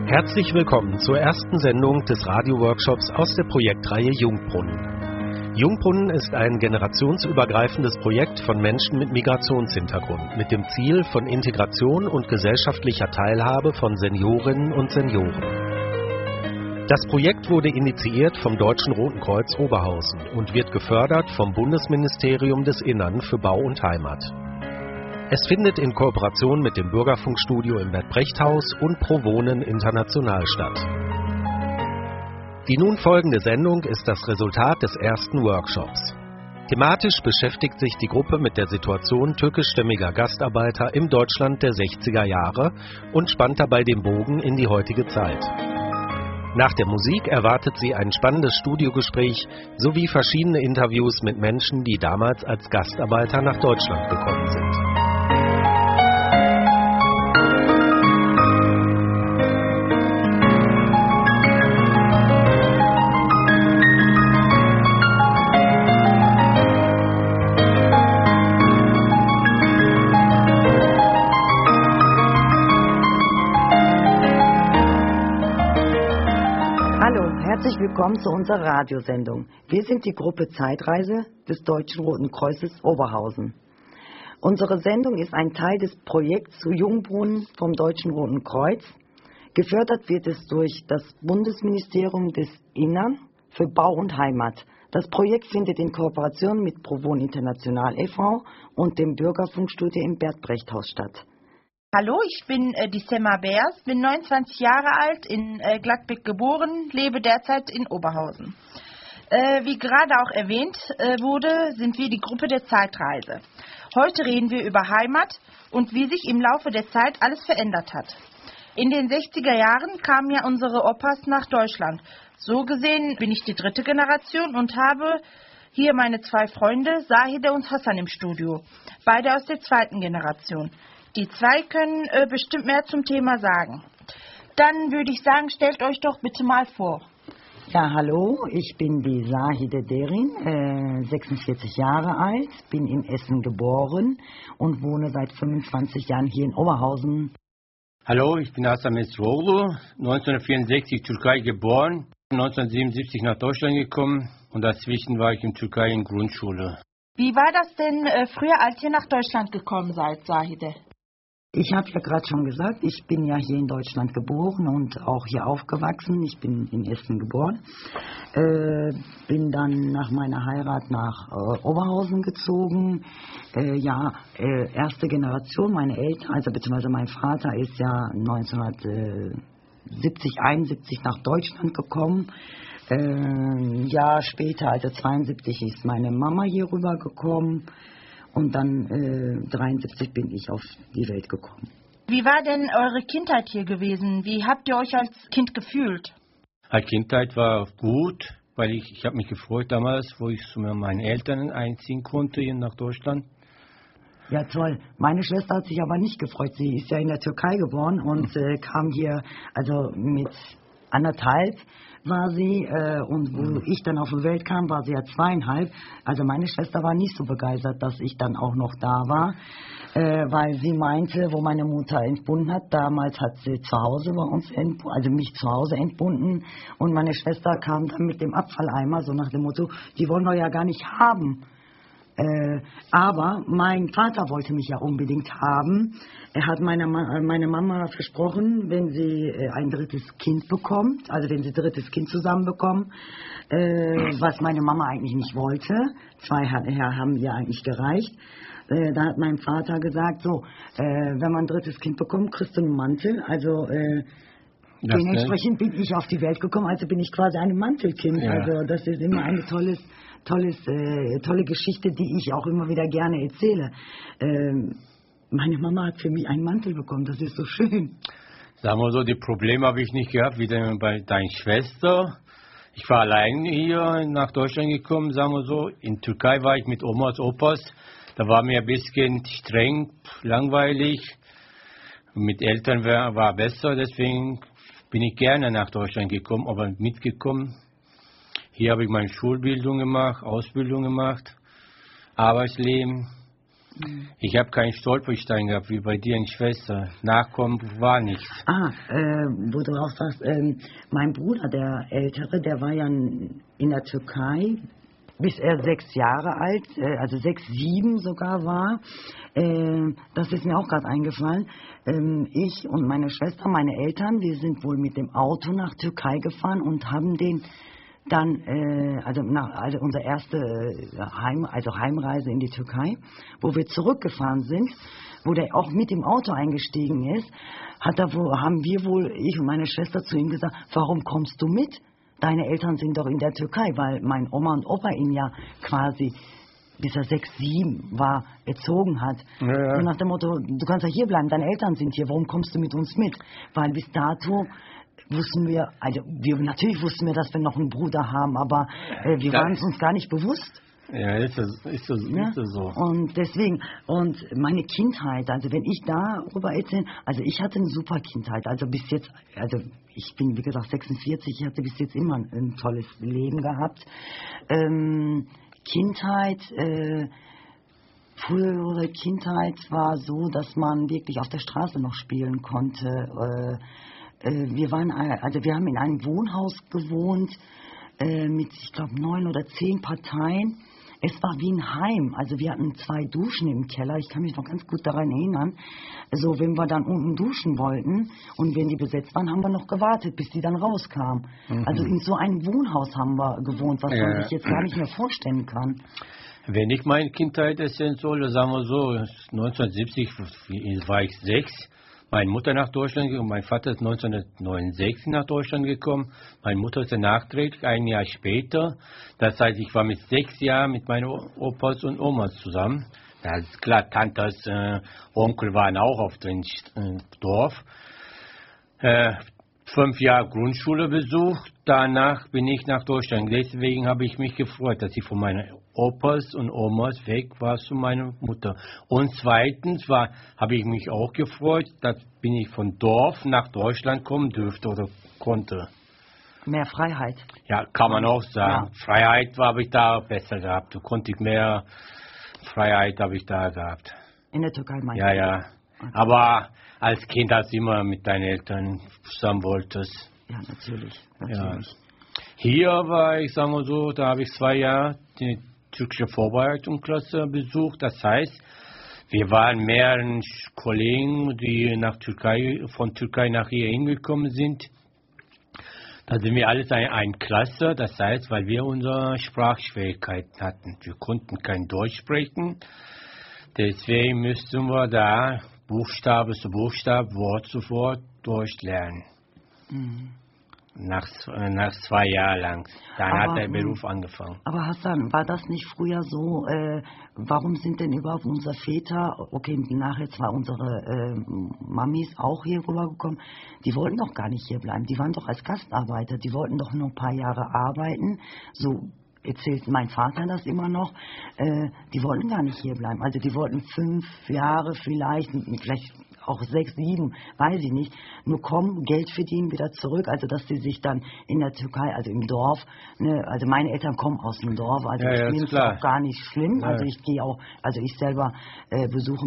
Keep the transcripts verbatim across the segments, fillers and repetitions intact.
Herzlich willkommen zur ersten Sendung des Radioworkshops aus der Projektreihe Jungbrunnen. Jungbrunnen ist ein generationsübergreifendes Projekt von Menschen mit Migrationshintergrund mit dem Ziel von Integration und gesellschaftlicher Teilhabe von Seniorinnen und Senioren. Das Projekt wurde initiiert vom Deutschen Roten Kreuz Oberhausen und wird gefördert vom Bundesministerium des Innern für Bau und Heimat. Es findet in Kooperation mit dem Bürgerfunkstudio im Bert-Brecht-Haus und Pro Wohnen international statt. Die nun folgende Sendung ist das Resultat des ersten Workshops. Thematisch beschäftigt sich die Gruppe mit der Situation türkischstämmiger Gastarbeiter im Deutschland der sechziger Jahre und spannt dabei den Bogen in die heutige Zeit. Nach der Musik erwartet sie ein spannendes Studiogespräch sowie verschiedene Interviews mit Menschen, die damals als Gastarbeiter nach Deutschland gekommen sind. Herzlich willkommen zu unserer Radiosendung. Wir sind die Gruppe Zeitreise des Deutschen Roten Kreuzes Oberhausen. Unsere Sendung ist ein Teil des Projekts zu Jungbrunnen vom Deutschen Roten Kreuz. Gefördert wird es durch das Bundesministerium des Innern für Bau und Heimat. Das Projekt findet in Kooperation mit Pro Wohnen international e V und dem Bürgerfunkstudio im Bert-Brecht-Haus statt. Hallo, ich bin äh, die Semma Beers, bin neunundzwanzig Jahre alt, in äh, Gladbeck geboren, lebe derzeit in Oberhausen. Äh, wie gerade auch erwähnt äh, wurde, sind wir die Gruppe der Zeitreise. Heute reden wir über Heimat und wie sich im Laufe der Zeit alles verändert hat. In den sechziger Jahren kamen ja unsere Opas nach Deutschland. So gesehen bin ich die dritte Generation und habe hier meine zwei Freunde, Sahide und Hassan, im Studio. Beide aus der zweiten Generation. Die zwei können äh, bestimmt mehr zum Thema sagen. Dann würde ich sagen, stellt euch doch bitte mal vor. Ja, hallo, ich bin die Sahide Derin, äh, sechsundvierzig Jahre alt, bin in Essen geboren und wohne seit fünfundzwanzig Jahren hier in Oberhausen. Hallo, ich bin Hasan Mesroğlu, neunzehnhundertvierundsechzig Türkei geboren, neunzehnhundertsiebenundsiebzig nach Deutschland gekommen und dazwischen war ich in Türkei in Grundschule. Wie war das denn äh, früher, als ihr nach Deutschland gekommen seid, Sahide? Ich habe ja gerade schon gesagt, ich bin ja hier in Deutschland geboren und auch hier aufgewachsen. Ich bin in Essen geboren. Äh, bin dann nach meiner Heirat nach äh, Oberhausen gezogen. Äh, ja, äh, erste Generation, meine Eltern, also beziehungsweise mein Vater ist ja neunzehnhundertsiebzig, einundsiebzig nach Deutschland gekommen. Äh, ein Jahr später, also zweiundsiebzig, ist meine Mama hier rüber gekommen. Und dann äh, dreiundsiebzig bin ich auf die Welt gekommen. Wie war denn eure Kindheit hier gewesen? Wie habt ihr euch als Kind gefühlt? Die Kindheit war gut, weil ich, ich habe mich gefreut damals, wo ich zu meinen Eltern einziehen konnte hier nach Deutschland. Ja, toll. Meine Schwester hat sich aber nicht gefreut. Sie ist ja in der Türkei geboren und äh, kam hier, also mit anderthalb war sie, äh, und wo mhm. ich dann auf die Welt kam, war sie ja zweieinhalb. Also meine Schwester war nicht so begeistert, dass ich dann auch noch da war, äh, weil sie meinte, wo meine Mutter entbunden hat, damals hat sie zu Hause bei uns entbunden, also mich zu Hause entbunden, und meine Schwester kam dann mit dem Abfalleimer, so nach dem Motto, die wollen wir ja gar nicht haben. Äh, aber mein Vater wollte mich ja unbedingt haben. Er hat meiner Ma- meine Mama versprochen, wenn sie äh, ein drittes Kind bekommt, also wenn sie drittes Kind zusammenbekommen, äh, was meine Mama eigentlich nicht wollte, zwei hat, ja, haben ihr eigentlich gereicht, äh, da hat mein Vater gesagt, so, äh, wenn man ein drittes Kind bekommt, kriegst du einen Mantel, also äh, dementsprechend bin ich auf die Welt gekommen, also bin ich quasi ein Mantelkind. Ja. Also das ist immer eine tolles, tolles, äh, tolle Geschichte, die ich auch immer wieder gerne erzähle. Ähm, meine Mama hat für mich einen Mantel bekommen, das ist so schön. Sagen wir so, die Probleme habe ich nicht gehabt, wie bei deiner Schwester. Ich war allein hier nach Deutschland gekommen, sagen wir so. In Türkei war ich mit Omas, Opas. Da war mir ein bisschen streng, langweilig. Mit Eltern war, war besser, deswegen bin ich gerne nach Deutschland gekommen, aber mitgekommen. Hier habe ich meine Schulbildung gemacht, Ausbildung gemacht, Arbeitsleben. Mhm. Ich habe keinen Stolperstein gehabt, wie bei dir in Schwester. Nachkommen war nichts. Ah, äh, wo du auch sagst, ähm, mein Bruder, der Ältere, der war ja in der Türkei, bis er sechs Jahre alt, äh, also sechs, sieben sogar war. Äh, das ist mir auch gerade eingefallen. Ähm, ich und meine Schwester, meine Eltern, wir sind wohl mit dem Auto nach Türkei gefahren und haben den dann, äh, also, nach, also unsere erste Heim, also Heimreise in die Türkei, wo wir zurückgefahren sind, wo der auch mit dem Auto eingestiegen ist, hat er wohl, haben wir wohl, ich und meine Schwester zu ihm gesagt, warum kommst du mit? Deine Eltern sind doch in der Türkei, weil mein Oma und Opa ihn ja quasi, bis er sechs, sieben war, erzogen hat. Ja, ja. So nach dem Motto, du kannst ja hier bleiben, deine Eltern sind hier, warum kommst du mit uns mit? Weil bis dato wussten wir, also wir, natürlich wussten wir, dass wir noch einen Bruder haben, aber äh, wir ja. waren es uns gar nicht bewusst. Ja, ist das, ist das, ja? ist das so. Und deswegen, und meine Kindheit, also wenn ich darüber erzähle, also ich hatte eine super Kindheit, also bis jetzt, also ich bin wie gesagt sechsundvierzig, ich hatte bis jetzt immer ein, ein tolles Leben gehabt. Ähm, Kindheit, äh, frühere Kindheit war so, dass man wirklich auf der Straße noch spielen konnte. Äh, äh, wir waren, also wir haben in einem Wohnhaus gewohnt, äh, mit, ich glaube, neun oder zehn Parteien. Es war wie ein Heim, also wir hatten zwei Duschen im Keller, ich kann mich noch ganz gut daran erinnern. Also wenn wir dann unten duschen wollten und wenn die besetzt waren, haben wir noch gewartet, bis die dann rauskamen. Mhm. Also in so einem Wohnhaus haben wir gewohnt, was ja. man sich jetzt gar nicht mehr vorstellen kann. Wenn ich meine Kindheit erzählen soll, sagen wir so, neunzehnhundertsiebzig war ich sechs. Meine Mutter nach Deutschland gekommen, mein Vater ist neunzehnhundertneunundsechzig nach Deutschland gekommen, meine Mutter ist nachträglich, ein Jahr später. Das heißt, ich war mit sechs Jahren mit meinen Opas und Omas zusammen. Das ist klar, Tantes, äh, Onkel waren auch auf dem äh, Dorf. Äh, fünf Jahre Grundschule besucht, danach bin ich nach Deutschland. Deswegen habe ich mich gefreut, dass ich von meinen Opas und Omas weg war zu meiner Mutter. Und zweitens war, habe ich mich auch gefreut, dass bin ich von Dorf nach Deutschland kommen dürfte oder konnte. Mehr Freiheit. Ja, kann man auch sagen. Ja. Freiheit habe ich da besser gehabt. Du konntest mehr Freiheit habe ich da gehabt. In der Türkei meinst du? Ja, ja. Okay. Aber als Kind hast du immer mit deinen Eltern zusammen wolltest. Ja, natürlich. natürlich. Ja. Hier war ich, sagen wir so, da habe ich zwei Jahre die türkische Vorbereitungsklasse besucht. Das heißt, wir waren mehrere Kollegen, die nach Türkei, von Türkei nach hier hingekommen sind. Da sind wir alles eine, eine Klasse. Das heißt, weil wir unsere Sprachschwierigkeiten hatten. Wir konnten kein Deutsch sprechen. Deswegen müssten wir da Buchstabe zu Buchstabe, Wort zu Wort durchlernen. Mhm. Nach, nach zwei Jahren lang. Dann aber, hat der Beruf angefangen. Aber Hassan, war das nicht früher so, äh, warum sind denn überhaupt unsere Väter, okay, nachher zwar unsere äh, Mamis auch hier rübergekommen, die wollten doch gar nicht hier bleiben, die waren doch als Gastarbeiter, die wollten doch nur ein paar Jahre arbeiten, so erzählt mein Vater das immer noch, äh, die wollten gar nicht hier bleiben, also die wollten fünf Jahre vielleicht, vielleicht auch sechs, sieben, weiß ich nicht, nur kommen, Geld verdienen, wieder zurück, also dass sie sich dann in der Türkei, also im Dorf, ne, also meine Eltern kommen aus dem Dorf, also ja, ich ja, finde es auch gar nicht schlimm, ja. also ich gehe auch, also ich selber äh, besuche,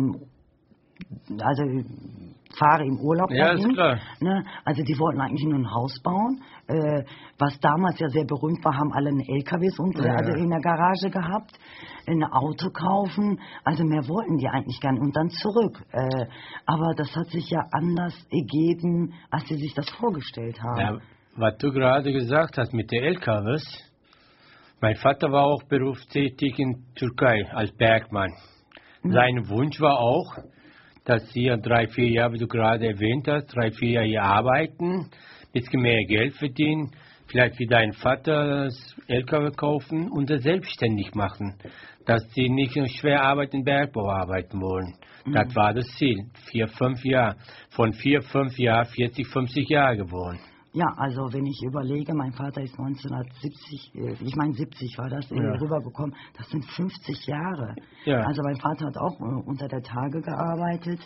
also fahre im Urlaub ja, dahin, ist klar. Ne? Also die wollten eigentlich nur ein Haus bauen, äh, was damals ja sehr berühmt war, haben alle eine L K Ws und, ja. also in der Garage gehabt, ein Auto kaufen, also mehr wollten die eigentlich gern und dann zurück. Äh, aber das hat sich ja anders ergeben, als sie sich das vorgestellt haben. Ja, was du gerade gesagt hast mit den L K Ws, mein Vater war auch berufstätig in Türkei als Bergmann. Mhm. Sein Wunsch war auch, dass sie drei, vier Jahre, wie du gerade erwähnt hast, drei, vier Jahre hier arbeiten, ein bisschen mehr Geld verdienen, vielleicht wie dein Vater das L K W kaufen und das selbstständig machen, dass sie nicht schwer arbeiten, im Bergbau arbeiten wollen. Mhm. Das war das Ziel. Vier, fünf Jahre. Von vier, fünf Jahren, vierzig, fünfzig Jahre geworden. Ja, also wenn ich überlege, mein Vater ist neunzehnhundertsiebzig, ich meine siebzig war das, ja. rübergekommen, das sind fünfzig Jahre. Ja. Also mein Vater hat auch äh, unter der Tage gearbeitet.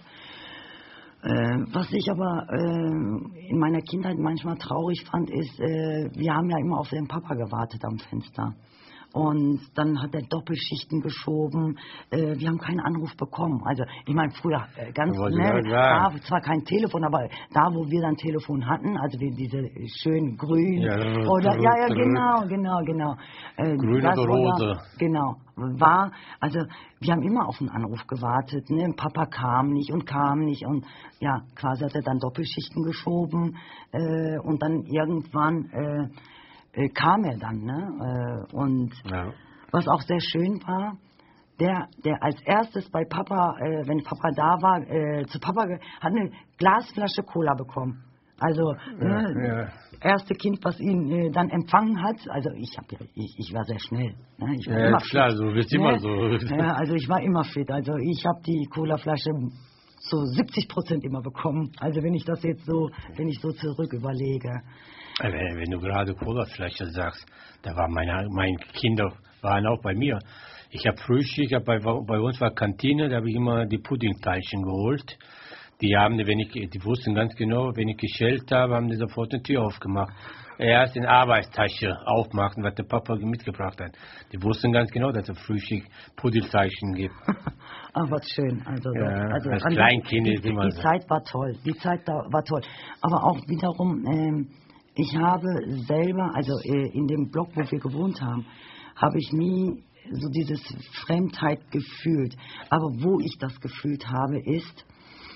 Äh, was ich aber äh, in meiner Kindheit manchmal traurig fand, ist, äh, wir haben ja immer auf den Papa gewartet am Fenster. Und dann hat er Doppelschichten geschoben. Äh, wir haben keinen Anruf bekommen. Also ich meine, früher äh, ganz schnell, da zwar kein Telefon, aber da, wo wir dann Telefon hatten, also die, diese schön grün ja, oder ja, ja, genau, genau, genau. Äh, grün oder rosa. Genau, war, also wir haben immer auf einen Anruf gewartet. Ne? Papa kam nicht und kam nicht und ja, quasi hat er dann Doppelschichten geschoben äh, und dann irgendwann äh, Äh, kam er dann, ne? Äh, und ja. was auch sehr schön war, der, der als erstes bei Papa, äh, wenn Papa da war, äh, zu Papa hat eine Glasflasche Cola bekommen. Also ja, ne, ja. erste Kind, was ihn äh, dann empfangen hat. Also ich hab, ich, ich war sehr schnell. Ne? Ich war ja, immer klar, fit, so bist ne? immer so. Ja, also ich war immer fit. Also ich habe die Colaflasche zu siebzig Prozent immer bekommen. Also wenn ich das jetzt so, wenn ich so zurück überlege. Wenn, wenn du gerade Colaflasche sagst, da waren meine, meine Kinder waren auch bei mir. Ich habe Frühstück, ich hab bei, bei uns war Kantine, da habe ich immer die Puddingteilchen geholt. Die haben, wenn ich, die wussten ganz genau, wenn ich geschält habe, haben die sofort eine Tür aufgemacht. Erst in Arbeitstasche aufmachen, was der Papa mitgebracht hat. Die wussten ganz genau, dass es Frühstück Puddingteilchen gibt. Ach, was schön. Also, ja, also als Kleinkind ist immer die so. Die Zeit war toll. Die Zeit da war toll. Aber auch wiederum, ähm, ich habe selber, also äh, in dem Block, wo wir gewohnt haben, habe ich nie so dieses Fremdheit gefühlt. Aber wo ich das gefühlt habe, ist,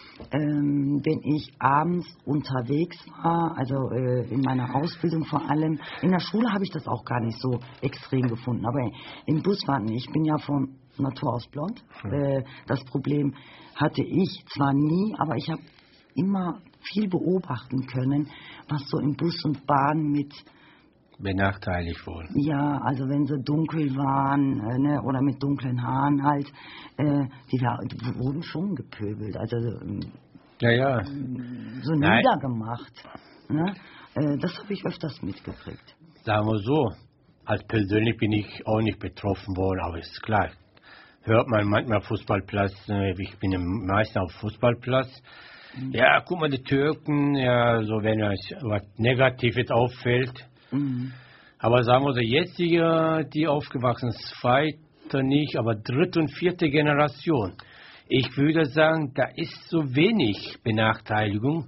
ähm, wenn ich abends unterwegs war, also äh, in meiner Ausbildung vor allem. In der Schule habe ich das auch gar nicht so extrem gefunden. Aber im Busfahren, ich bin ja von Natur aus blond. Hm. Äh, das Problem hatte ich zwar nie, aber ich habe immer viel beobachten können, was so im Bus und Bahn mit benachteiligt wurden. Ja, also wenn sie dunkel waren äh, ne, oder mit dunklen Haaren halt, äh, die, war, die wurden schon gepöbelt, also ja, ja. so Nein. niedergemacht. Ne? Äh, das habe ich öfters mitgekriegt. Sagen wir so, als persönlich bin ich auch nicht betroffen worden, aber ist klar, hört man manchmal Fußballplatz, ich bin meistens auf Fußballplatz. Mhm. Ja, guck mal, die Türken, ja, so wenn euch was Negatives auffällt. Mhm. Aber sagen wir so, jetzige, die aufgewachsen sind, zweite nicht, aber dritte und vierte Generation. Ich würde sagen, da ist so wenig Benachteiligung.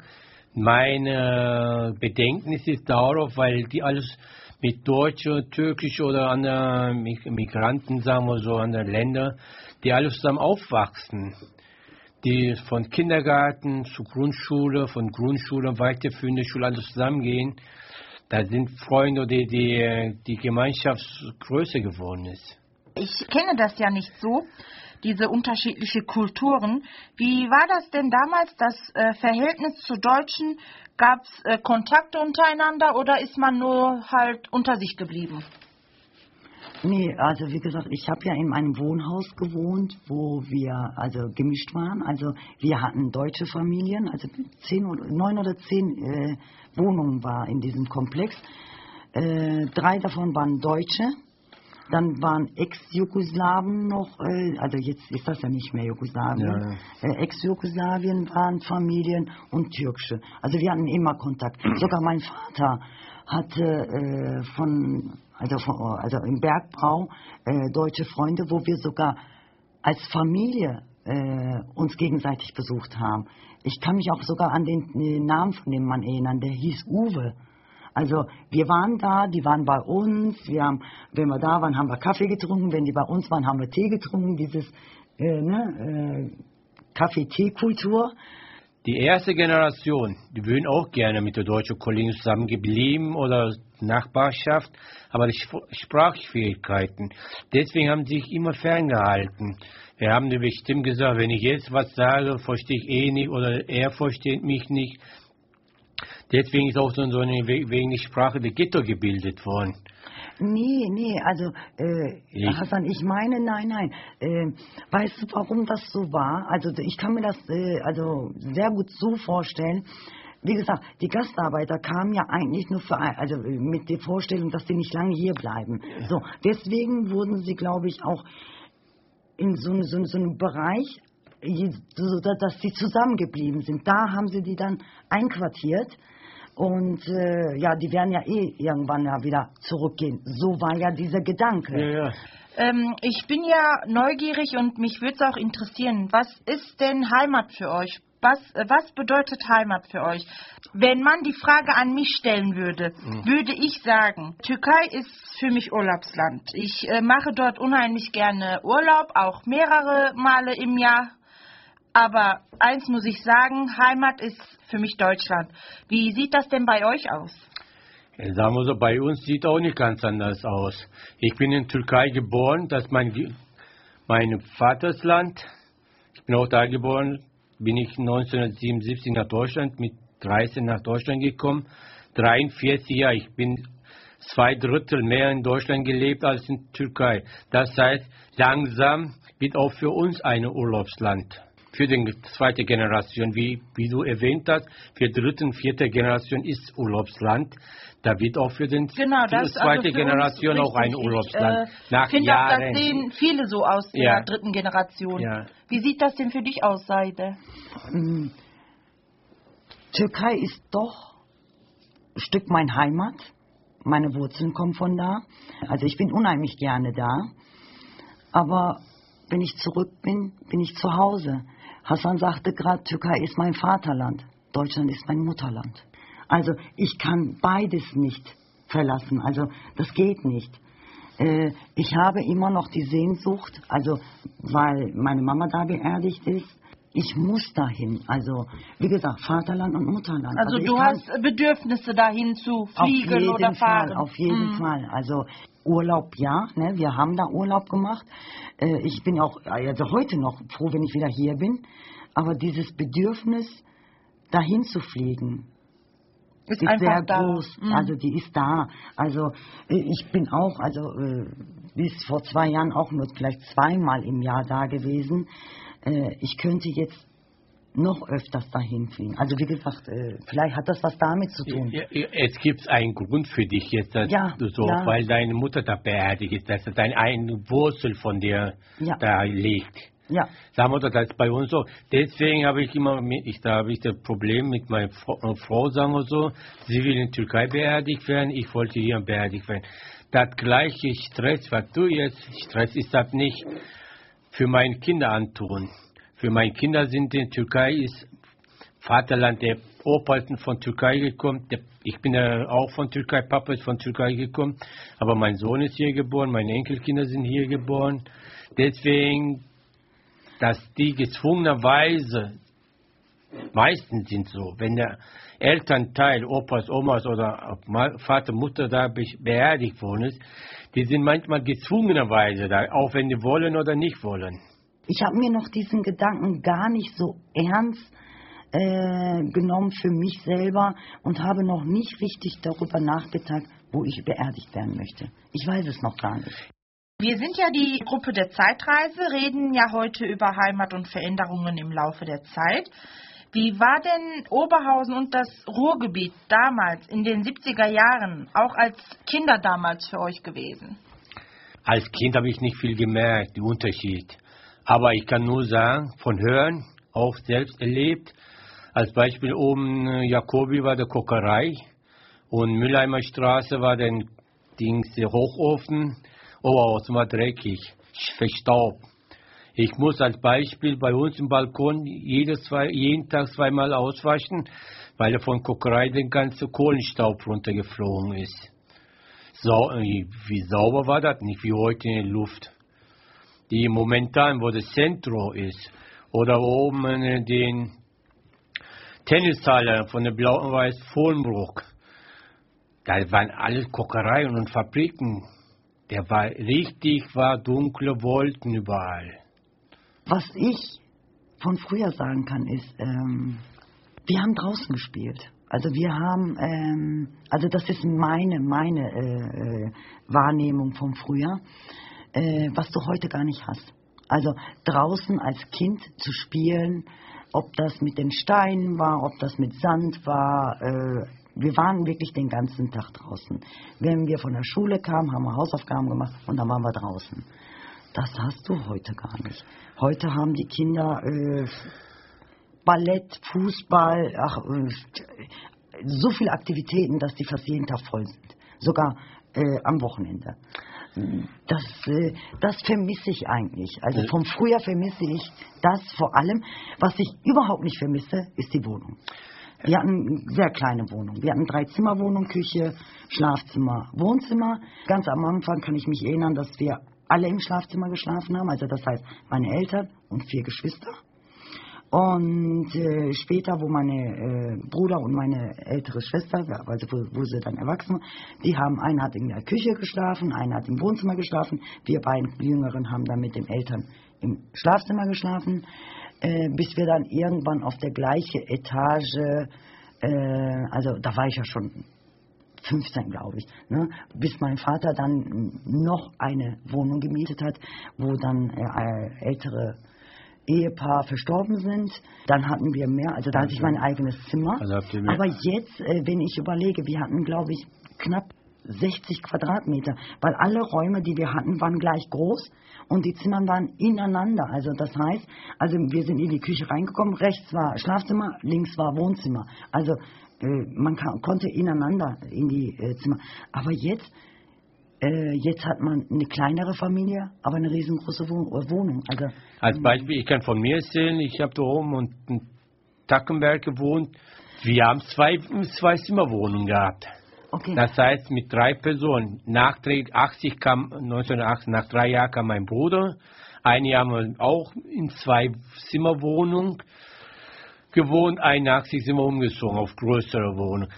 Meine Bedenknis ist darauf, weil die alles mit Deutsche, Türkische oder anderen Migranten, sagen wir so, anderen Länder, die alle zusammen aufwachsen. Die von Kindergarten zu Grundschule, von Grundschule weiterführende Schule alles zusammengehen. Da sind Freunde, die, die die Gemeinschaft größer geworden ist. Ich kenne das ja nicht so, diese unterschiedlichen Kulturen. Wie war das denn damals, das äh, Verhältnis zu Deutschen? Gab es äh, Kontakte untereinander oder ist man nur halt unter sich geblieben? Nee, also wie gesagt, ich habe ja in einem Wohnhaus gewohnt, wo wir also gemischt waren. Also wir hatten deutsche Familien, also zehn oder neun oder zehn äh, Wohnungen war in diesem Komplex. Äh, drei davon waren Deutsche. Dann waren Ex-Jugoslawen noch, äh, also jetzt ist das ja nicht mehr Jugoslawien. Ja, ja. Äh, Ex-Jugoslawien waren Familien und Türkische. Also wir hatten immer Kontakt. Sogar mein Vater hatte äh, von, also, von, also im Bergbau äh, deutsche Freunde, wo wir sogar als Familie äh, uns gegenseitig besucht haben. Ich kann mich auch sogar an den, den Namen von dem Mann erinnern, der hieß Uwe. Also wir waren da, die waren bei uns, wir haben, wenn wir da waren, haben wir Kaffee getrunken, wenn die bei uns waren, haben wir Tee getrunken, dieses äh, ne, äh, Kaffee-Tee-Kultur. Die erste Generation, die würden auch gerne mit der deutschen Kollegen zusammen geblieben oder Nachbarschaft, aber die Sprachschwierigkeiten. Deswegen haben sie sich immer ferngehalten. Wir haben bestimmt gesagt, wenn ich jetzt was sage, verstehe ich eh nicht oder er versteht mich nicht. Deswegen ist auch so eine wegen der Sprache der Ghetto gebildet worden. Nee, nee, also äh, Hassan, ich meine, nein, nein. Äh, weißt du, warum das so war? Also ich kann mir das äh, also sehr gut so vorstellen. Wie gesagt, die Gastarbeiter kamen ja eigentlich nur für, also mit der Vorstellung, dass sie nicht lange hier bleiben. So, deswegen wurden sie, glaube ich, auch in so, so, so einem Bereich, so, dass sie zusammengeblieben sind. Da haben sie die dann einquartiert. Und äh, ja, die werden ja eh irgendwann ja wieder zurückgehen. So war ja dieser Gedanke. Ja, ja. Ähm, ich bin ja neugierig und mich würde es auch interessieren, was ist denn Heimat für euch? Was, äh, was bedeutet Heimat für euch? Wenn man die Frage an mich stellen würde, mhm. würde ich sagen, Türkei ist für mich Urlaubsland. Ich äh, mache dort unheimlich gerne Urlaub, auch mehrere Male im Jahr. Aber eins muss ich sagen, Heimat ist für mich Deutschland. Wie sieht das denn bei euch aus? Sagen wir so, bei uns sieht auch nicht ganz anders aus. Ich bin in Türkei geboren, das ist mein, mein Vatersland. Ich bin auch da geboren, bin ich neunzehnhundertsiebenundsiebzig nach Deutschland, mit dreizehn nach Deutschland gekommen. dreiundvierzig Jahre, ich bin zwei Drittel mehr in Deutschland gelebt als in Türkei. Das heißt, langsam wird auch für uns ein Urlaubsland. Für die zweite Generation, wie, wie du erwähnt hast, für die dritte und vierte Generation ist Urlaubsland. Da wird auch für den genau, für die zweite also Generation auch ein Urlaubsland. Ich äh, finde auch, das sehen viele so aus der ja. dritten Generation. Ja. Wie sieht das denn für dich aus, Saide? Ähm, Türkei ist doch ein Stück meine Heimat. Meine Wurzeln kommen von da. Also ich bin unheimlich gerne da. Aber wenn ich zurück bin, bin ich zu Hause. Hasan sagte gerade, Türkei ist mein Vaterland. Deutschland ist mein Mutterland. Also ich kann beides nicht verlassen. Also das geht nicht. Äh, ich habe immer noch die Sehnsucht, also weil meine Mama da beerdigt ist, ich muss dahin. Also wie gesagt, Vaterland und Mutterland. Also, also du hast Bedürfnisse dahin zu fliegen oder fahren? Fall, auf jeden mhm. Fall. Also Urlaub, ja, ne, wir haben da Urlaub gemacht. Äh, ich bin auch also heute noch froh, wenn ich wieder hier bin. Aber dieses Bedürfnis, dahin zu fliegen, ist, ist sehr da. groß. Mhm. Also die ist da. Also ich bin auch, also äh, bis vor zwei Jahren auch nur vielleicht zweimal im Jahr da gewesen. Äh, ich könnte jetzt noch öfters dahin fliegen. Also wie gesagt, äh, vielleicht hat das was damit zu tun. Ja, es gibt einen Grund für dich jetzt, dass ja, du so, ja. weil deine Mutter da beerdigt ist, dass deine eine Wurzel von dir ja. da liegt. Ja. Sagen wir, das ist bei uns so. Deswegen habe ich immer, mit, ich, da habe ich das Problem mit meiner Frau, Frau, sagen wir so, sie will in Türkei beerdigt werden, ich wollte hier beerdigt werden. Das gleiche Stress, was du jetzt, Stress ist das nicht für meine Kinder antun. Für meine Kinder sind in Türkei ist Vaterland, der Opa ist von Türkei gekommen, der, ich bin ja auch von Türkei, Papa ist von Türkei gekommen, aber mein Sohn ist hier geboren, meine Enkelkinder sind hier geboren. Deswegen, dass die gezwungenerweise, meistens sind so, wenn der Elternteil, Opas, Omas oder Vater, Mutter da beerdigt worden ist, die sind manchmal gezwungenerweise da, auch wenn die wollen oder nicht wollen. Ich habe mir noch diesen Gedanken gar nicht so ernst äh, genommen für mich selber und habe noch nicht richtig darüber nachgedacht, wo ich beerdigt werden möchte. Ich weiß es noch gar nicht. Wir sind ja die Gruppe der Zeitreise, reden ja heute über Heimat und Veränderungen im Laufe der Zeit. Wie war denn Oberhausen und das Ruhrgebiet damals, in den siebziger Jahren, auch als Kinder damals für euch gewesen? Als Kind habe ich nicht viel gemerkt, den Unterschied. Aber ich kann nur sagen, von Hören, auch selbst erlebt. Als Beispiel oben Jacobi war der Kokerei und Mülheimer Straße war der Dings, der Hochofen. Oberhausen war dreckig, verstaubt. Ich muss als Beispiel bei uns im Balkon jedes zwei, jeden Tag zweimal auswaschen, weil er von Kokerei den ganzen Kohlenstaub runtergeflogen ist. So, wie sauber war das nicht, wie heute in der Luft. Die momentan, wo das Zentrum ist, oder oben in den Tennishalle von der Blau und Weiß Vollenbruck, da waren alles Kokereien und Fabriken. Der war richtig, war dunkle Wolken überall. Was ich von früher sagen kann, ist, ähm, wir haben draußen gespielt. Also wir haben, ähm, also das ist meine, meine äh, Wahrnehmung von früher, äh, was du heute gar nicht hast. Also draußen als Kind zu spielen, ob das mit den Steinen war, ob das mit Sand war, äh, wir waren wirklich den ganzen Tag draußen. Wenn wir von der Schule kamen, haben wir Hausaufgaben gemacht und dann waren wir draußen. Das hast du heute gar nicht. Heute haben die Kinder äh, Ballett, Fußball, ach, äh, so viele Aktivitäten, dass die fast jeden Tag voll sind. Sogar äh, am Wochenende. Das, äh, das vermisse ich eigentlich. Also vom Frühjahr vermisse ich das vor allem. Was ich überhaupt nicht vermisse, ist die Wohnung. Wir hatten eine sehr kleine Wohnung. Wir hatten drei Zimmer Wohnung, Küche, Schlafzimmer, Wohnzimmer. Ganz am Anfang kann ich mich erinnern, dass wir alle im Schlafzimmer geschlafen haben. Also das heißt, meine Eltern und vier Geschwister. Und äh, später, wo meine äh, Bruder und meine ältere Schwester, also wo, wo sie dann erwachsen waren, die haben, einer hat in der Küche geschlafen, einer hat im Wohnzimmer geschlafen. Wir beiden Jüngeren haben dann mit den Eltern im Schlafzimmer geschlafen, äh, bis wir dann irgendwann auf der gleichen Etage, äh, also da war ich ja schon fünfzehn, glaube ich, ne? Bis mein Vater dann noch eine Wohnung gemietet hat, wo dann äh, ältere Ehepaar verstorben sind. Dann hatten wir mehr, also da hatte ich mein eigenes Zimmer. Also aber jetzt, äh, wenn ich überlege, wir hatten, glaube ich, knapp sechzig Quadratmeter, weil alle Räume, die wir hatten, waren gleich groß und die Zimmer waren ineinander. Also das heißt, also wir sind in die Küche reingekommen, rechts war Schlafzimmer, links war Wohnzimmer. Also äh, man kann, konnte ineinander in die äh, Zimmer. Aber jetzt Äh, jetzt hat man eine kleinere Familie, aber eine riesengroße Wohnung. Also, Als Beispiel, ich kann von mir erzählen, ich habe da oben und in Tackenberg gewohnt. Wir haben zwei, zwei Zimmerwohnungen gehabt. Okay. Das heißt, mit drei Personen. Nach achtzig kam, neunzehnhundertachtzig, nach drei Jahren kam mein Bruder. Ein Jahr haben wir auch in zwei Zimmerwohnungen gewohnt. einundachtzig sind wir umgezogen auf größere Wohnungen.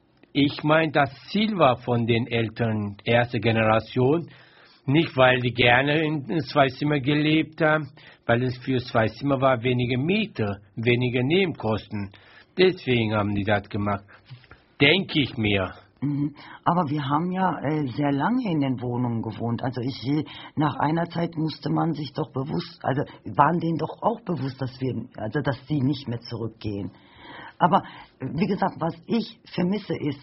Ich meine, das Ziel war von den Eltern, erste Generation, nicht weil die gerne in zwei Zimmer gelebt haben, weil es für zwei Zimmer war weniger Miete, weniger Nebenkosten. Deswegen haben die das gemacht, denke ich mir. Aber wir haben ja äh, sehr lange in den Wohnungen gewohnt. Also ich, nach einer Zeit musste man sich doch bewusst, also waren denen doch auch bewusst, dass wir, also dass sie nicht mehr zurückgehen. Aber wie gesagt, was ich vermisse ist,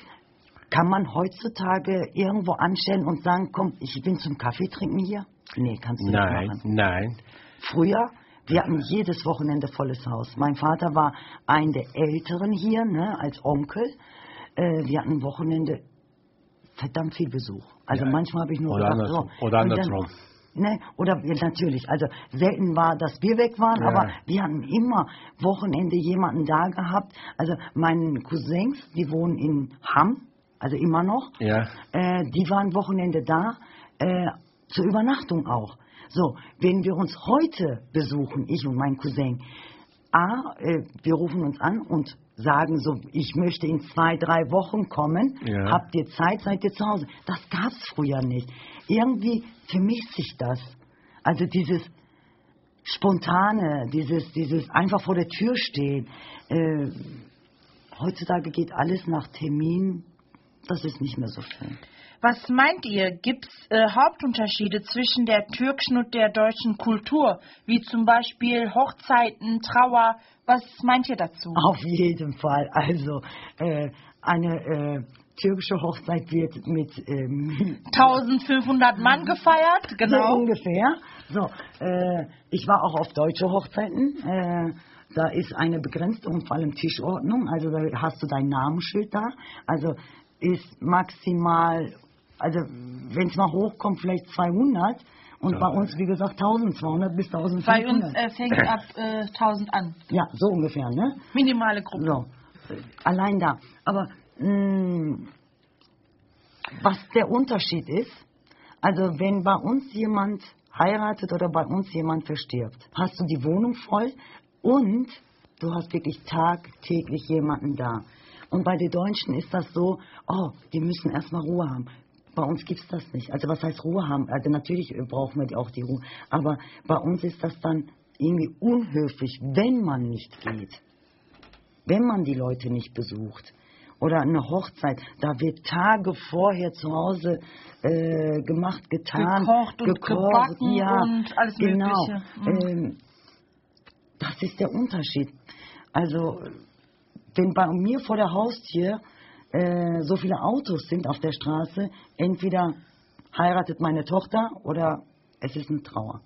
kann man heutzutage irgendwo anstellen und sagen, komm, ich bin zum Kaffee trinken hier? Nee, kannst du nicht nein, machen. Nein, Früher, wir hatten jedes Wochenende volles Haus. Mein Vater war ein der Älteren hier, ne, als Onkel. Äh, wir hatten Wochenende verdammt viel Besuch. Also ja, manchmal habe ich nur oder gedacht, andersrum, so, oder andersrum. Ne, oder ja, natürlich, also selten war, dass wir weg waren, ja. Aber wir hatten immer Wochenende jemanden da gehabt. Also meine Cousins, die wohnen in Hamm, also immer noch, ja. äh, die waren Wochenende da, äh, zur Übernachtung auch. So, wenn wir uns heute besuchen, ich und mein Cousin, A, äh, wir rufen uns an und sagen so, ich möchte in zwei, drei Wochen kommen, ja. Habt ihr Zeit, seid ihr zu Hause? Das gab es früher nicht. Irgendwie vermisse ich das. Also dieses Spontane, dieses, dieses einfach vor der Tür stehen. Äh, heutzutage geht alles nach Termin, das ist nicht mehr so schön. Was meint ihr, gibt es äh, Hauptunterschiede zwischen der türkischen und der deutschen Kultur, wie zum Beispiel Hochzeiten, Trauer? Was meint ihr dazu? Auf jeden Fall. Also äh, eine äh, türkische Hochzeit wird mit ähm, eintausendfünfhundert Mann gefeiert, genau. So ungefähr. So, äh, ich war auch auf deutsche Hochzeiten. Äh, da ist eine begrenzte und vor allem Tischordnung. Also da hast du dein Namensschild da. Also ist maximal, also wenn es mal hochkommt, vielleicht zweihundert. Und ja. Bei uns, wie gesagt, eintausendzweihundert bis eintausendfünfhundert. Bei uns äh, fängt ab äh, tausend an. Ja, so ungefähr, ne? Minimale Gruppe. So, allein da. Aber mh, was der Unterschied ist, also wenn bei uns jemand heiratet oder bei uns jemand verstirbt, hast du die Wohnung voll und du hast wirklich tagtäglich jemanden da. Und bei den Deutschen ist das so, oh, die müssen erstmal Ruhe haben. Bei uns gibt es das nicht. Also was heißt Ruhe haben? Also natürlich brauchen wir auch die Ruhe. Aber bei uns ist das dann irgendwie unhöflich, wenn man nicht geht. Wenn man die Leute nicht besucht. Oder eine Hochzeit, da wird Tage vorher zu Hause äh, gemacht, getan. Gekocht und gekocht, gebacken ja, und alles genau. Mögliche. Mhm. Ähm, das ist der Unterschied. Also wenn bei mir vor der Haustür äh, so viele Autos sind auf der Straße, entweder heiratet meine Tochter oder es ist eine Trauer.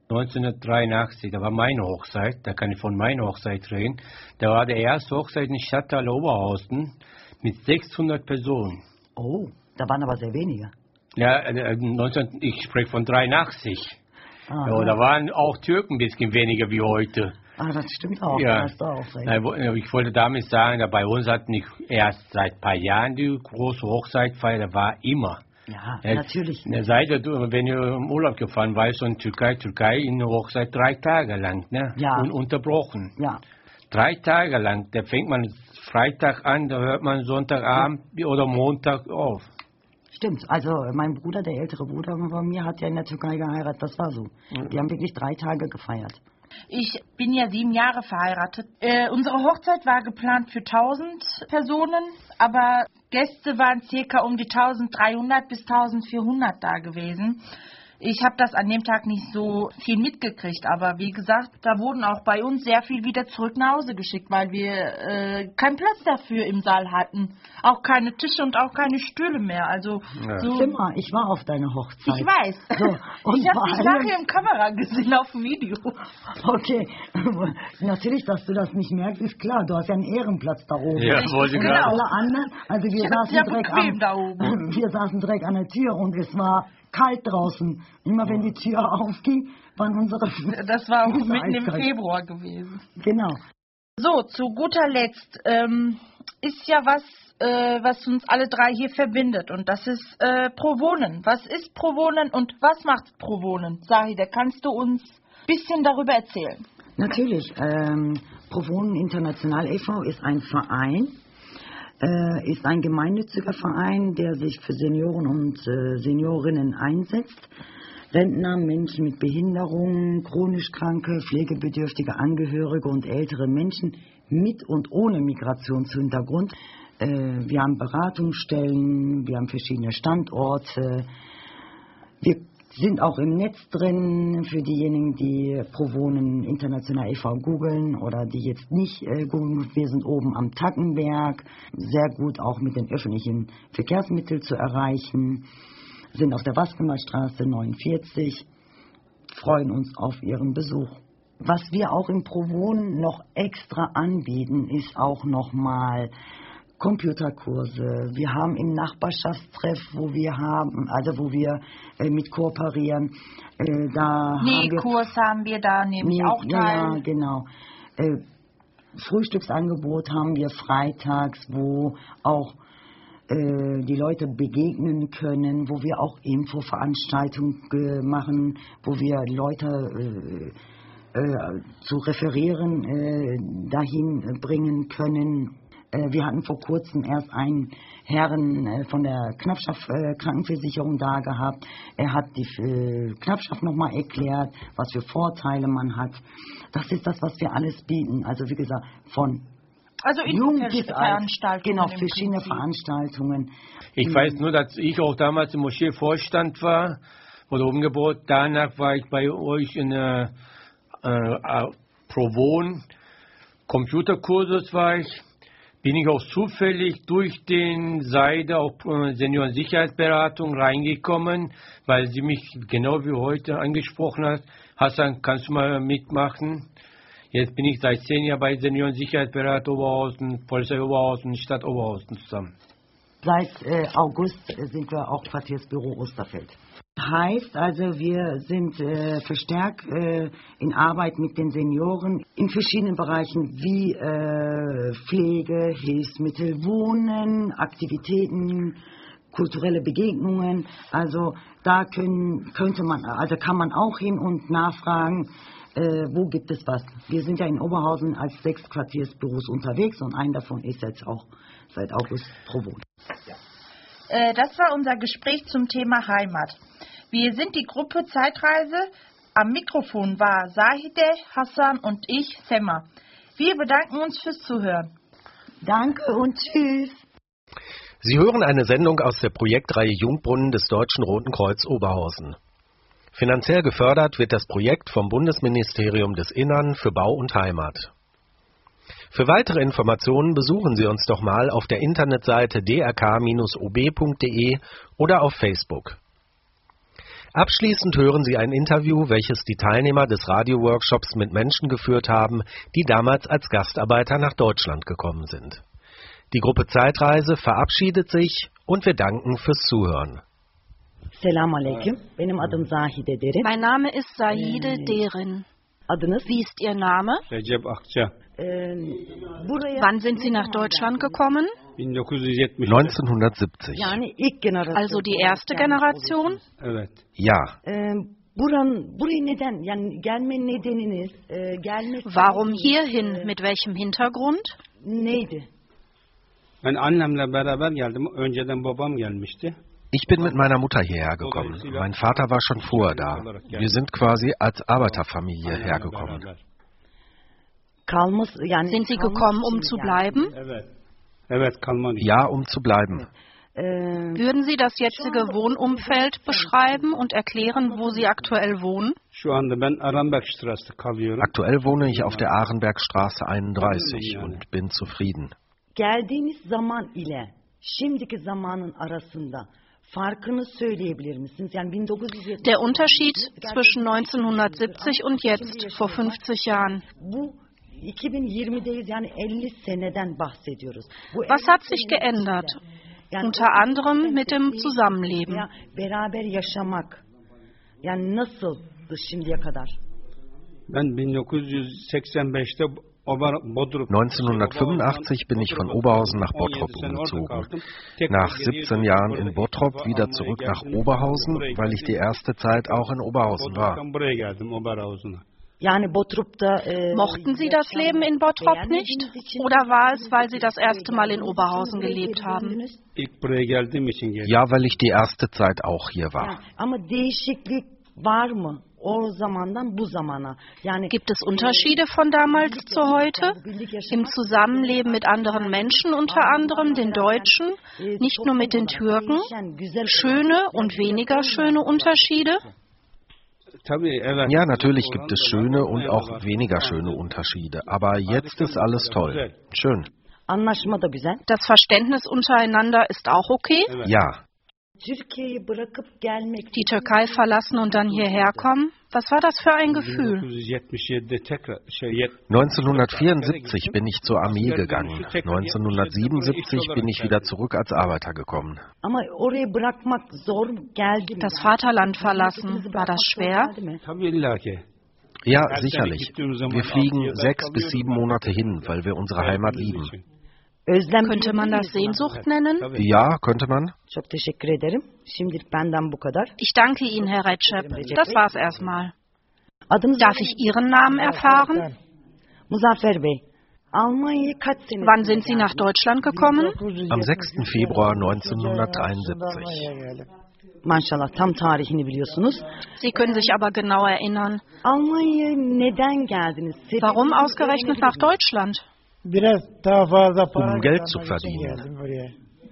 neunzehnhundertdreiundachtzig, da war meine Hochzeit, da kann ich von meiner Hochzeit reden. Da war der erste Hochzeit in Stadtteil Oberhausen mit sechshundert Personen. Oh, da waren aber sehr wenige. Ja, äh, neunzehn, ich spreche von dreiundachtzig. Ah, Ja, da waren auch Türken ein bisschen weniger wie heute. Ah, das stimmt auch. Ja. Da hast du auch recht. Äh, Ich wollte damit sagen, dass bei uns hat nicht erst seit ein paar Jahren die große Hochzeitfeier, da war immer. Ja, Ja, natürlich. Seid ihr, wenn ihr im Urlaub gefahren weißt, in Türkei, Türkei in der Hochzeit drei Tage lang, ne? Ja. Ununterbrochen. Ja, Drei Tage lang, da fängt man Freitag an, da hört man Sonntagabend oder Montag auf. stimmt. Also mein Bruder, der ältere Bruder von mir, hat ja in der Türkei geheiratet. Das war so. Die haben wirklich drei Tage gefeiert. Ich bin ja sieben Jahre verheiratet. Äh, unsere Hochzeit war geplant für tausend Personen, aber Gäste waren circa um die eintausenddreihundert bis eintausendvierhundert da gewesen. Ich habe das an dem Tag nicht so viel mitgekriegt, aber wie gesagt, da wurden auch bei uns sehr viel wieder zurück nach Hause geschickt, weil wir äh, keinen Platz dafür im Saal hatten. Auch keine Tische und auch keine Stühle mehr. Also Ja. so, Zimmer, ich war auf deiner Hochzeit. ich weiß. So, und ich habe vor dich allem- nachher im Kamera gesehen auf dem Video. Okay, natürlich, dass du das nicht merkst, ist klar. Du hast ja einen Ehrenplatz da oben. Ja, wollte Und gerade. alle anderen, also wir Ich hab's saßen ja direkt bequem am, da oben. wir saßen direkt an der Tür und es war kalt draußen. Immer wenn die Tür aufging, waren unsere Das war auch Füße mitten im eiskalt. Februar gewesen. Genau. So, zu guter Letzt ähm, ist ja was, äh, was uns alle drei hier verbindet, und das ist äh, Prowohnen. Was ist Prowohnen und was macht Prowohnen? Sahide, kannst du uns ein bisschen darüber erzählen? Natürlich. Ähm, Prowohnen International e V ist ein Verein, äh, ist ein gemeinnütziger Verein, der sich für Senioren und äh, Seniorinnen einsetzt. Rentner, Menschen mit Behinderungen, chronisch kranke, pflegebedürftige Angehörige und ältere Menschen mit und ohne Migrationshintergrund. Äh, wir haben Beratungsstellen, wir haben verschiedene Standorte. Wir sind auch im Netz drin für diejenigen, die Prowohnen International e V googeln oder die jetzt nicht äh, googeln. Wir sind oben am Tackenberg, sehr gut auch mit den öffentlichen Verkehrsmitteln zu erreichen. Sind auf der Waskemalstraße neunundvierzig, freuen uns auf Ihren Besuch. Was wir auch in Prowohnen noch extra anbieten, ist auch nochmal Computerkurse. Wir haben im Nachbarschaftstreff, wo wir haben, also wo wir äh, mit kooperieren, äh, da haben wir Nähkurs haben wir da nämlich Nee, auch ja, teil. ja, genau. Äh, Frühstücksangebot haben wir freitags, wo auch äh, die Leute begegnen können, wo wir auch Infoveranstaltungen äh, machen, wo wir Leute äh, äh, zu referieren äh, dahin bringen können. Äh, wir hatten vor kurzem erst einen Herrn äh, von der Knappschaft äh, Krankenversicherung da gehabt. Er hat die äh, Knappschaft nochmal erklärt, was für Vorteile man hat. Das ist das, was wir alles bieten. Also wie gesagt, von Also jung bis alt. Infoveranstaltungen. Genau, im verschiedene Prinzip. Veranstaltungen. Ich weiß nur, dass ich auch damals im Moscheevorstand war, wurde umgebaut. Danach war ich bei euch in der äh, Prowohnen Computerkurses war ich. Bin ich auch zufällig durch den Seite auf äh, Seniorensicherheitsberatung reingekommen, weil sie mich genau wie heute angesprochen hat. Hassan, kannst du mal mitmachen? Jetzt bin ich seit zehn Jahren bei Seniorensicherheitsberatung Oberhausen, Polizei Oberhausen, Stadt Oberhausen zusammen. Seit äh, August äh, sind wir auch Quartiersbüro Osterfeld. Heißt also, wir sind äh, verstärkt äh, in Arbeit mit den Senioren in verschiedenen Bereichen wie äh, Pflege, Hilfsmittel, Wohnen, Aktivitäten, kulturelle Begegnungen. Also da können, könnte man, also kann man auch hin und nachfragen, äh, wo gibt es was. Wir sind ja in Oberhausen als sechs Quartiersbüros unterwegs und ein davon ist jetzt auch seit August Prowohnen. Äh, das war unser Gespräch zum Thema Heimat. Wir sind die Gruppe Zeitreise. Am Mikrofon war Zahide, Hassan und ich, Sema. Wir bedanken uns fürs Zuhören. Danke und tschüss. Sie hören eine Sendung aus der Projektreihe Jungbrunnen des Deutschen Roten Kreuz Oberhausen. Finanziell gefördert wird das Projekt vom Bundesministerium des Innern für Bau und Heimat. Für weitere Informationen besuchen Sie uns doch mal auf der Internetseite d r k Bindestrich o b punkt d e oder auf Facebook. Abschließend hören Sie ein Interview, welches die Teilnehmer des Radioworkshops mit Menschen geführt haben, die damals als Gastarbeiter nach Deutschland gekommen sind. Die Gruppe Zeitreise verabschiedet sich und wir danken fürs Zuhören. Selamun Aleyküm. Benim adım Zahide Derin. Mein Name ist Zahide Derin. Adınız? Wie ist Ihr Name? Recep Akça. Ee, buraya Wann sind Sie nach Deutschland gekommen? neunzehnhundertsiebzig. Yani ilk generasyon. Also die erste Generation? Evet. Ja. Ee, buranın burayı neden yani gelme nedeniniz e, gelme Warum hierhin? Mit welchem Hintergrund? neydi? Ben annemle beraber geldim. Önceden babam gelmişti. Ich bin mit meiner Mutter hierher gekommen. Mein Vater war schon vorher da. Wir sind quasi als Arbeiterfamilie hergekommen. Kalması yani Sind Sie kalmak gekommen, um için zu yani. bleiben? Evet. Evet kalmak için. Ja, um zu bleiben. Ee, Würden Sie das jetzige Wohnumfeld beschreiben und erklären, wo Sie aktuell wohnen? Şu anda ben Aranbergstraße kalıyorum. Aktuell wohne ich auf der Ahrenbergstraße einunddreißig und bin zufrieden. geldiğiniz zaman ile şimdiki zamanın arasında farkını söyleyebilir misiniz? Yani bin dokuz yüz yetmiş Der Unterschied zwischen neunzehnhundertsiebzig und jetzt, vor fünfzig Jahren. Bu iki bin yirmideyiz yani elli seneden bahsediyoruz. Bu Was elli hat sich senenin geändert? içinde, yani Unter anderem mit dem Zusammenleben. veya beraber yaşamak yani nasıldı şimdiye kadar? Ben bin dokuz yüz seksen beşte Ober- Bodrum. neunzehnhundertfünfundachtzig bin ich von Oberhausen nach Bottrop umgezogen. Nach siebzehn Jahren in Bottrop wieder zurück nach Oberhausen, weil ich die erste Zeit auch in Oberhausen war. Bodrum'dan buraya geldim Oberhausen'a. Yani Bottrup'ta e, Mochten Sie das Leben in Bottrop nicht? Oder war es, weil Sie das erste Mal in Oberhausen gelebt haben? İlk buraya geldiğim için geldim. Ja, weil ich die erste Zeit auch hier war. Yani, ama değişiklik var mı o zamandan bu zamana? Yani Gibt es Unterschiede von damals zu heute? Im Zusammenleben mit anderen Menschen, unter anderem den Deutschen, nicht nur mit den Türken? Schöne und weniger schöne Unterschiede? Tabii evet. Ja, natürlich gibt es schöne und auch weniger schöne Unterschiede. Aber jetzt ist alles toll. Schön. Anlaşma da güzel. Das Verständnis untereinander ist auch okay? Ja. Türkiye'yi bırakıp gelmek Die Türkei verlassen und dann hierher kommen? Was war das für ein Gefühl? bin dokuz yüz yetmiş yedide tekrar şey yet- neunzehnhundertvierundsiebzig bin ich zur Armee gegangen. neunzehnhundertsiebenundsiebzig bin ich wieder zurück als Arbeiter gekommen. ama orayı bırakmak zor geldi mi? Das Vaterland verlassen, war das schwer? Tabii illaki. Ja, sicherlich. Wir fliegen sechs bis sieben Monate hin, weil wir unsere Heimat lieben. Özlem Könnte man das Sehnsucht nennen? Ja, könnte man. Çok teşekkür ederim. Şimdilik benden bu kadar. Ich danke Ihnen, Herr Recep. Das war's erstmal. Adınız Darf ich Ihren Namen erfahren? Muzaffer Bey. Almanya'ya kaç sene? Wann sind Sie nach Deutschland gekommen? Am sechsten Februar neunzehnhundertdreiundsiebzig. Maşallah tam tarihini biliyorsunuz. Sie können sich aber genau erinnern. Almanya'ya neden geldiniz? Warum ausgerechnet nach Deutschland? Biraz daha fazla para Um Geld kazanmak zu için verdienen. geldim buraya.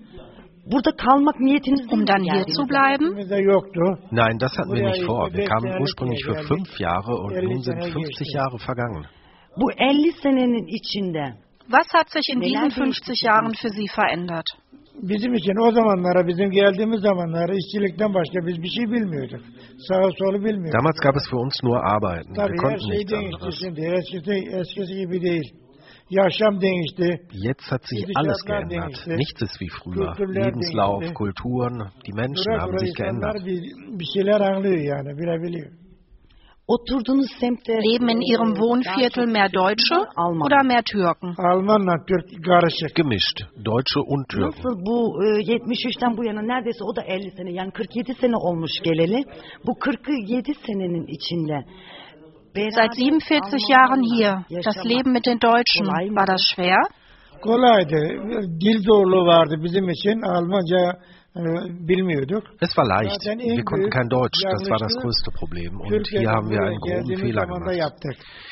Burada kalmak niyetiniz Um dann hier geldiniz? zu bleiben? Bizde yoktu. Nein, das hatten wir nicht vor. Wir kamen ursprünglich für fünf Jahre und nun sind fünfzig Jahre vergangen. Bu elli senenin içinde Was hat sich in diesen fünfzig Jahren für Sie verändert? Bizim için o zamanlara, bizim geldiğimiz zamanlara işçilikten başka biz bir şey bilmiyorduk. Sağa solu bilmiyorduk. Damals gab es für uns nur Arbeiten. Wir Tabii her konnten şey nichts değişti anderes. şimdi. Eskisi, eskisi gibi değil. Yaşam değişti. Jetzt hat sich Die alles Stadtland geändert. değişti. Nichts ist wie früher. Kültürler Lebenslauf, değişti. Kulturen, die Menschen Dura haben dura sich insanlar geändert. bir, bir şeyler anlıyor yani, bilebiliyor. oturduğunuz semtte Leben in Ihrem Wohnviertel mehr Deutsche oder mehr Türken? Almanla Türk karışık. Gemischt, Deutsche und Türken. Nasıl bu e, yetmiş üçten bu yana neredeyse o da elli sene yani kırk yedi sene olmuş geleli. Bu kırk yedi senenin içinde Seit siebenundvierzig Jahren hier. Das Leben mit den Deutschen, war das schwer? Kolaydı. Dil zorluğu vardı bizim için. Almanca e, bilmiyorduk. Es war leicht. Wir konnten kein Deutsch, das war das größte Problem. Und hier haben wir einen groben Fehler gemacht. Yaptık.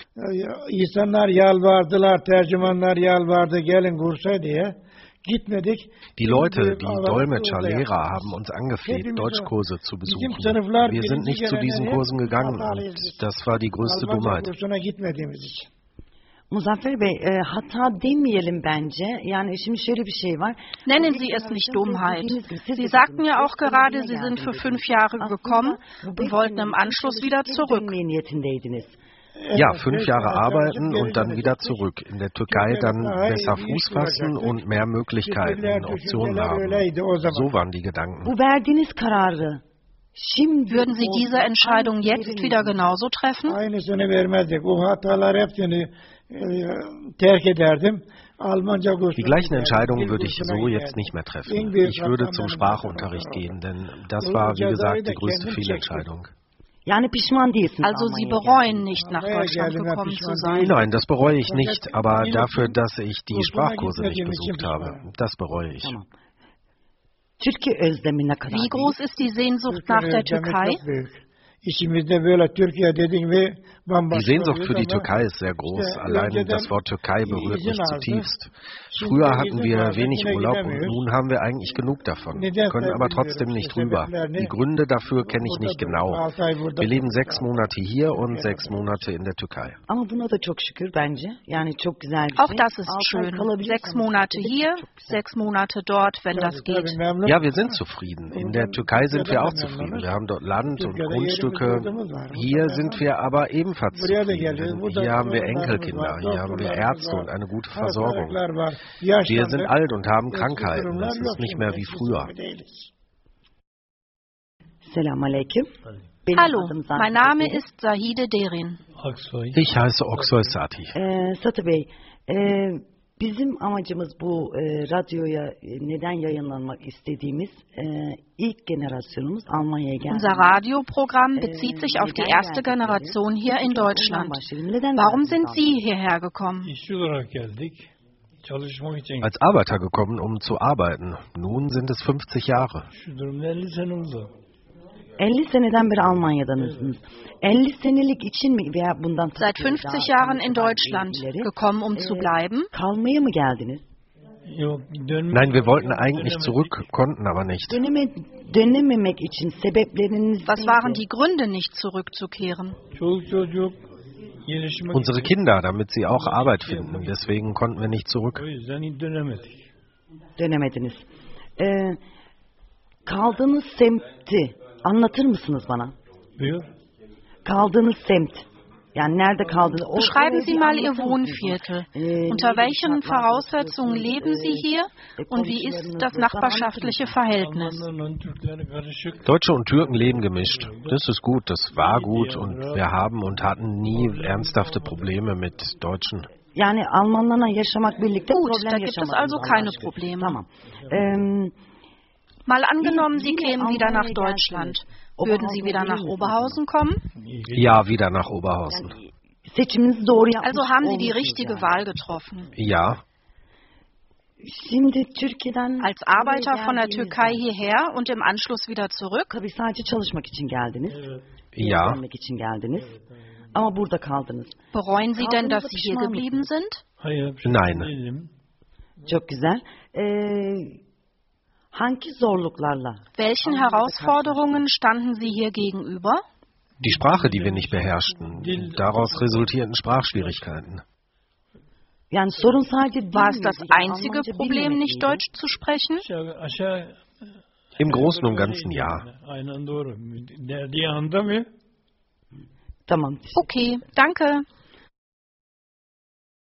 İnsanlar yalvardılar, tercümanlar yalvardı, gelin kursa diye. Gitmedik. Die Leute, die Dolmetscher, Lehrer haben uns angefleht, Deutschkurse zu besuchen. Wir sind nicht zu diesen Kursen gegangen und das war die größte Almanca Dummheit. kursuna gitmediğimiz için. Muzaffer Bey, e, hata demeyelim bence. Yani şimdi şöyle bir şey var. Nennen Sie es nicht Dummheit. Sie sagten ja auch gerade, Sie sind für fünf Jahre gekommen und wollten im Anschluss wieder zurück. Ja, fünf Jahre arbeiten und dann wieder zurück. In der Türkei dann besser Fuß fassen und mehr Möglichkeiten, Optionen haben. So waren die Gedanken. Bu verdiğiniz kararı Würden Sie diese Entscheidung jetzt wieder genauso treffen? Aynısını vermezdik. O hatalar hepsini terk ederdim. Die gleichen Entscheidungen würde ich so jetzt nicht mehr treffen. Ich würde zum Sprachunterricht gehen, denn das war, wie gesagt, die größte Fehlentscheidung. Also Sie bereuen nicht, nach Deutschland gekommen zu sein? Nein, das bereue ich nicht, aber dafür, dass ich die Sprachkurse nicht besucht habe, das bereue ich. Wie groß ist die Sehnsucht nach der Türkei? Die Sehnsucht für die Türkei ist sehr groß. Allein das Wort Türkei berührt mich zutiefst. Früher hatten wir wenig Urlaub und nun haben wir eigentlich genug davon, können aber trotzdem nicht rüber. Die Gründe dafür kenne ich nicht genau. Wir leben sechs Monate hier und sechs Monate in der Türkei. Auch das ist schön. Sechs Monate hier, sechs Monate dort, wenn das geht. Ja, wir sind zufrieden. In der Türkei sind wir auch zufrieden. Wir haben dort Land und Grundstücke. Hier sind wir aber ebenfalls zufrieden. Hier haben wir Enkelkinder, hier haben wir Ärzte und eine gute Versorgung. Wir sind alt und haben Krankheiten. Es ist nicht mehr wie früher. Hallo, mein Name ist Zahide Derin. Ich heiße Oksoy Sati. Sati Bey, bizim amacımız bu e, radyoya neden yayınlanmak istediğimiz e, ilk generasyonumuz Almanya'ya geldi. Unser Radioprogramm bezieht sich auf die erste Generation hier in Deutschland. Warum sind Sie hierher gekommen? Als Arbeiter gekommen, um zu arbeiten. Nun sind es fünfzig Jahre. elli seneden beri Almanya'danız. elli senelik için mi veya bundan Seit fünfzig Jahren in Deutschland, gekommen um zu bleiben? Kalmaya mı geldiniz? Nein, wir wollten eigentlich zurück, konnten aber nicht. Döneme, dönememek için sebepleriniz Was waren die Gründe, nicht zurückzukehren? Unsere Kinder, damit sie auch Arbeit finden. Deswegen konnten wir nicht zurück. Dönemediniz. Ee, kaldığınız semti anlatır mısınız bana? Buyur. Kaldığınız semt. Yani nerede kaldığınız? Beschreiben Sie mal Ihr Wohnviertel. Unter welchen Voraussetzungen leben Sie hier und wie ist das nachbarschaftliche Verhältnis? Deutsche und Türken leben gemischt. Das ist gut, das war gut und wir haben und hatten nie ernsthafte Probleme mit Deutschen. Yani Almanlarla yaşamak birlikte Gut, problem da gibt es also keine Probleme. Tamam. Ähm, Mal angenommen, Sie kämen wieder nach Deutschland. Würden Sie wieder nach Oberhausen kommen? Ja, wieder nach Oberhausen. Also haben Sie die richtige Wahl getroffen. Ja. Als Arbeiter von der Türkei hierher und im Anschluss wieder zurück? Ja. Bereuen Sie denn, dass Sie hier geblieben sind? Nein. Çok güzel. Ee, hangi zorluklarla? Welchen Herausforderungen standen Sie hier gegenüber? Die Sprache, die wir nicht beherrschten. Daraus resultierten Sprachschwierigkeiten. Yani sorun sadece War es das einzige Problem, nicht Deutsch zu sprechen? Im Großen und Ganzen ja. Tamam. Okay, danke.